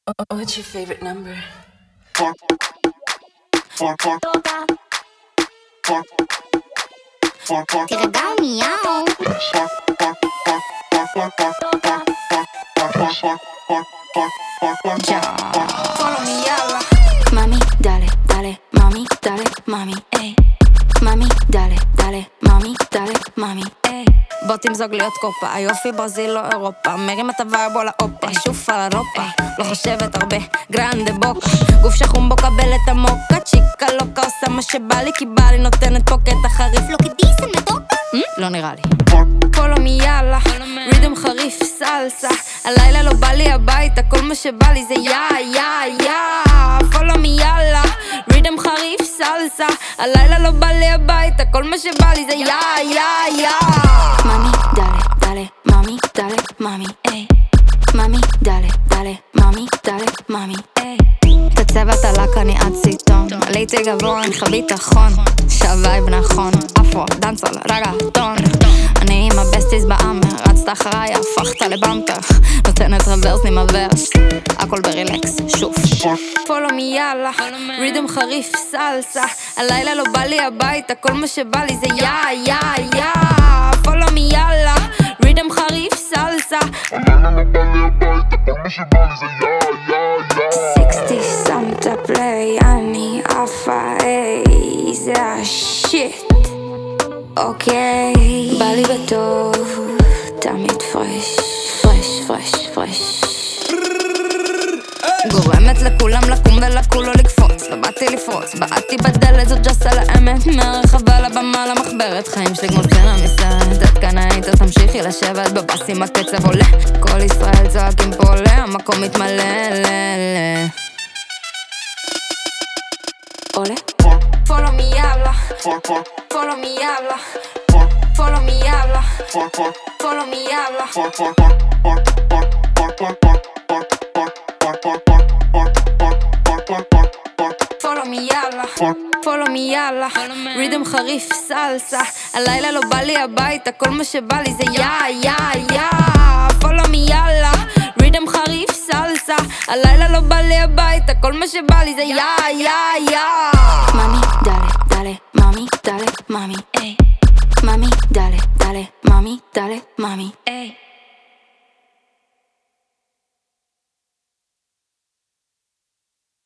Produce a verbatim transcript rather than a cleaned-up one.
What's your favorite number? תירגע מיהו. Follow me, yalla. Mami, dale, dale, mami, dale, mami, ey. Mami, dale, dale, mami, dale, mami, ey. בוא תמזוג להיות קופה, היופי ברזיל לא אירופה, מרים את הווייב בוא לאופה, שוף על אירופה, לא חושבת הרבה, גרנדה בוקה, גוף שחום בו קבל את המוקה, צ'יקה לוקה עושה מה שבא לי, כי בא לי נותנת פה קטע חריף, לא כדיסן מטוקה? לא נראה לי. פולו מי יאללה, רידם חריף סלסה, הלילה לא בא לי הביתה, כל מה שבא לי זה יא יא יא. פולו מי יאללה, רידם חריף סלסה, הלילה לא בא לי הביתה, כל מה שבא לי זה יא יא יא. Mami, dale, dale, mami, dale, mami, ey. Mami, dale, dale, mami, dale, mami, ey. את הצוות הלק אני עד סיטון, עליתי גבוה, אין לך ביטחון, שהווייב נכון, אפרו, דנסול, רגעטון. אני עם הבסטיס באמר, רצת אחריי, הפכת לבמפר, נותנת רוורס עם הוורס, הכל ברילקס, שוף. פולו מי יאללה, רידם חריף סלסה, הלילה לא בא לי הביתה, כל מה שבא לי זה יא יא יא. פולו מי יאללה, רידם חריף סלסה, הלילה לא בא לי הביתה, כל מה שבא לי זה יא יא יא. סיקסטי שמת פליי, אני עפה, איי, זה השיט. אוקיי, בא לי בטוב, תמיד פרש, פרש, פרש, פרש. גורמת לכולם לקום ולכולו לקפוץ, לא באתי לפרוץ, באתי בדלת זאת ג'סה לאמת, מהרחבה לבמה למחברת, חיים שלי כמו סצנה מסרט, את כאן היית תמשיכי לשבת בבאסים הקצב עולה, כל ישראל צועקים פה עולה, המקום מתמלא לה עולה. Follow me yalla, follow me yalla, follow me yalla, follow me yalla. Follow me yalla, follow me yalla, רידם חריף סלסה, הלילה לא בא לי הביתה, כל מה שבא לי זה יא יא יא. Follow me yalla, רידם חריף סלסה, הלילה לא בא לי הביתה, כל מה שבא לי זה יא יא יא. Mami, dale, dale, mami, dale, mami, ey.